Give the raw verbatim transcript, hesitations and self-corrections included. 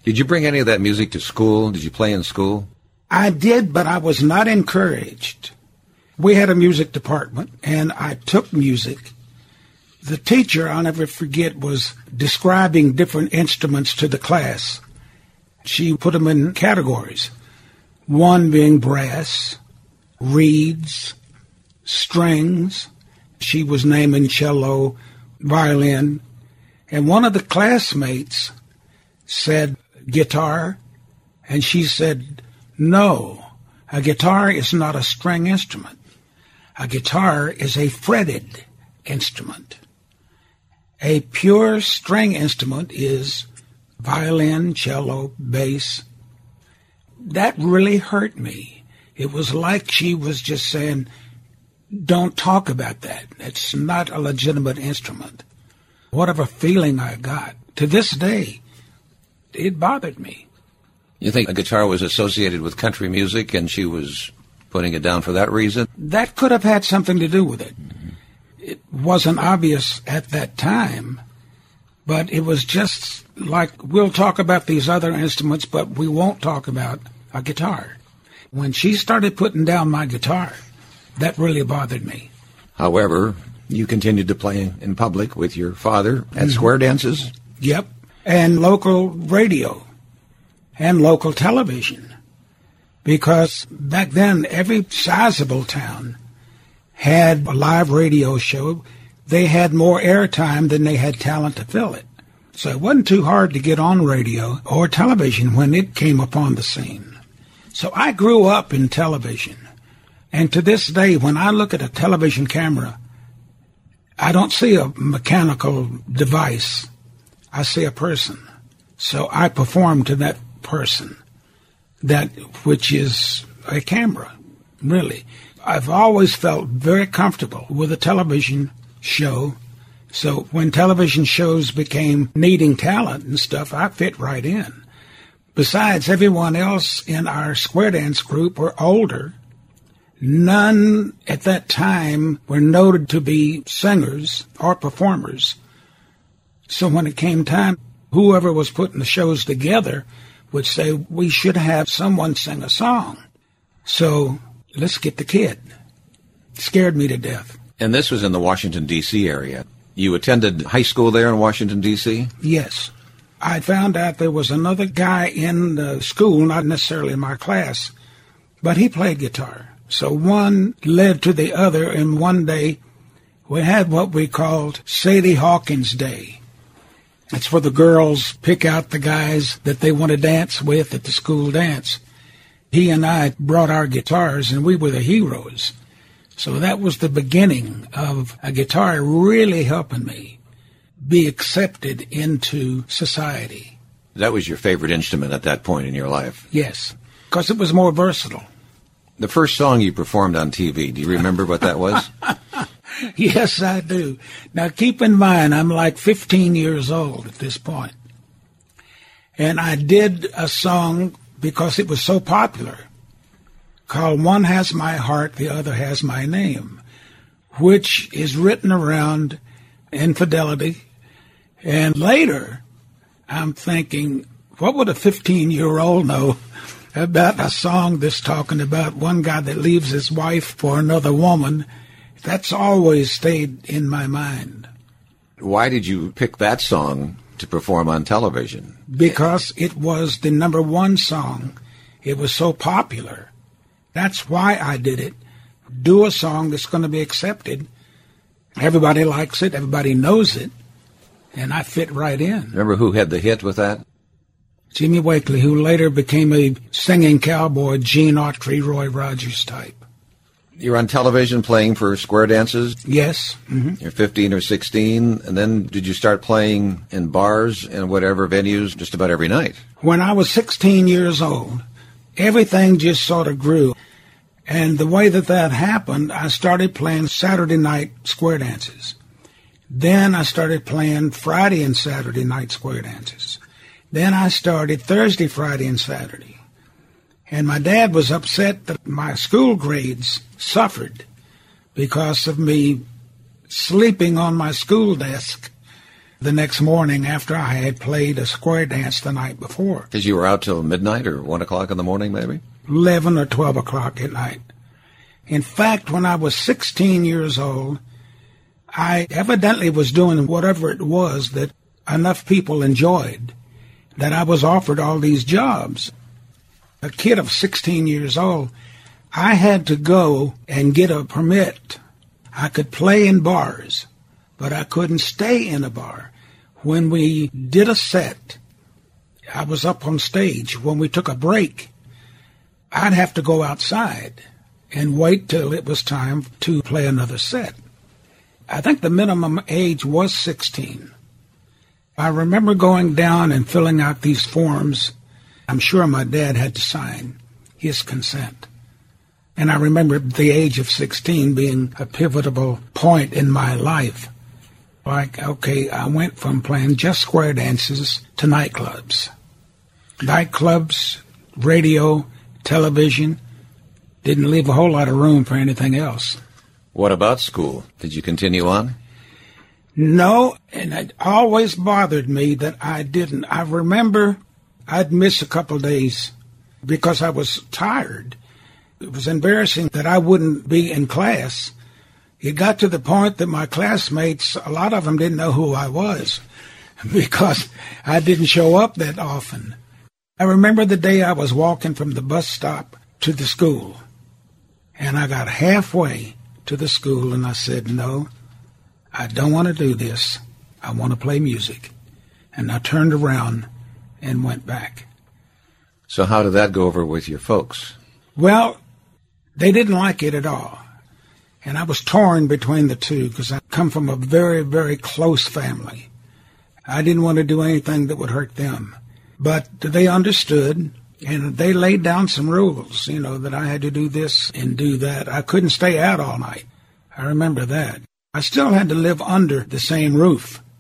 Did you bring any of that music to school? Did you play in school? I did, but I was not encouraged. We had a music department, and I took music. The teacher, I'll never forget, was describing different instruments to the class. She put them in categories, one being brass, reeds, strings. She was naming cello, violin. And one of the classmates said guitar, and she said, no, a guitar is not a string instrument. A guitar is a fretted instrument. A pure string instrument is violin, cello, bass. That really hurt me. It was like she was just saying, don't talk about that. It's not a legitimate instrument. Whatever feeling I got, to this day, it bothered me. You think a guitar was associated with country music and she was putting it down for that reason? That could have had something to do with it. Mm-hmm. It wasn't obvious at that time, but it was just like, we'll talk about these other instruments, but we won't talk about a guitar. When she started putting down my guitar, that really bothered me. However, you continued to play in public with your father at mm-hmm. square dances? Yep, and local radio and local television, because back then every sizable town had a live radio show. They had more airtime than they had talent to fill it. So it wasn't too hard to get on radio or television when it came upon the scene. So I grew up in television. And to this day, when I look at a television camera, I don't see a mechanical device. I see a person. So I perform to that person, that which is a camera, really. I've always felt very comfortable with a television show. So when television shows became needing talent and stuff, I fit right in. Besides, everyone else in our square dance group were older. None at that time were noted to be singers or performers. So when it came time, whoever was putting the shows together would say, we should have someone sing a song. So let's get the kid. It scared me to death. And this was in the Washington, D C area. You attended high school there in Washington, D C? Yes. I found out there was another guy in the school, not necessarily in my class, but he played guitar. So one led to the other, and one day we had what we called Sadie Hawkins Day. It's where the girls pick out the guys that they want to dance with at the school dance. He and I brought our guitars, and we were the heroes. So that was the beginning of a guitar really helping me be accepted into society. That was your favorite instrument at that point in your life? Yes, because it was more versatile. The first song you performed on T V, do you remember what that was? Yes, I do. Now, keep in mind, I'm like fifteen years old at this point. And I did a song because it was so popular, called One Has My Heart, the Other Has My Name, which is written around infidelity. And later, I'm thinking, what would a fifteen-year-old know about a song that's talking about one guy that leaves his wife for another woman? That's always stayed in my mind. Why did you pick that song to perform on television? Because it was the number one song. It was so popular. That's why I did it. Do a song that's going to be accepted. Everybody likes it. Everybody knows it. And I fit right in. Remember who had the hit with that? Jimmy Wakely, who later became a singing cowboy, Gene Autry, Roy Rogers type. You're on television playing for square dances? Yes. Mm-hmm. You're fifteen or sixteen, and then did you start playing in bars and whatever venues just about every night? When I was sixteen years old, everything just sort of grew. And the way that that happened, I started playing Saturday night square dances. Then I started playing Friday and Saturday night square dances. Then I started Thursday, Friday, and Saturday. And my dad was upset that my school grades suffered because of me sleeping on my school desk the next morning after I had played a square dance the night before. Because you were out till midnight or one o'clock in the morning, maybe? eleven or twelve o'clock at night. In fact, when I was sixteen years old, I evidently was doing whatever it was that enough people enjoyed, that I was offered all these jobs. A kid of sixteen years old, I had to go and get a permit. I could play in bars, but I couldn't stay in a bar. When we did a set, I was up on stage. When we took a break, I'd have to go outside and wait till it was time to play another set. I think the minimum age was sixteen. I remember going down and filling out these forms. I'm sure my dad had to sign his consent. And I remember the age of sixteen being a pivotal point in my life. Like, okay, I went from playing just square dances to nightclubs. Nightclubs, radio, television, didn't leave a whole lot of room for anything else. What about school? Did you continue on? No, and it always bothered me that I didn't. I remember I'd miss a couple of days because I was tired. It was embarrassing that I wouldn't be in class. It got to the point that my classmates, a lot of them didn't know who I was because I didn't show up that often. I remember the day I was walking from the bus stop to the school, and I got halfway to the school and I said, no, I don't want to do this. I want to play music. And I turned around and went back. So how did that go over with your folks? Well, they didn't like it at all. And I was torn between the two because I come from a very, very close family. I didn't want to do anything that would hurt them. But they understood, and they laid down some rules, you know, that I had to do this and do that. I couldn't stay out all night. I remember that. I still had to live under the same roof.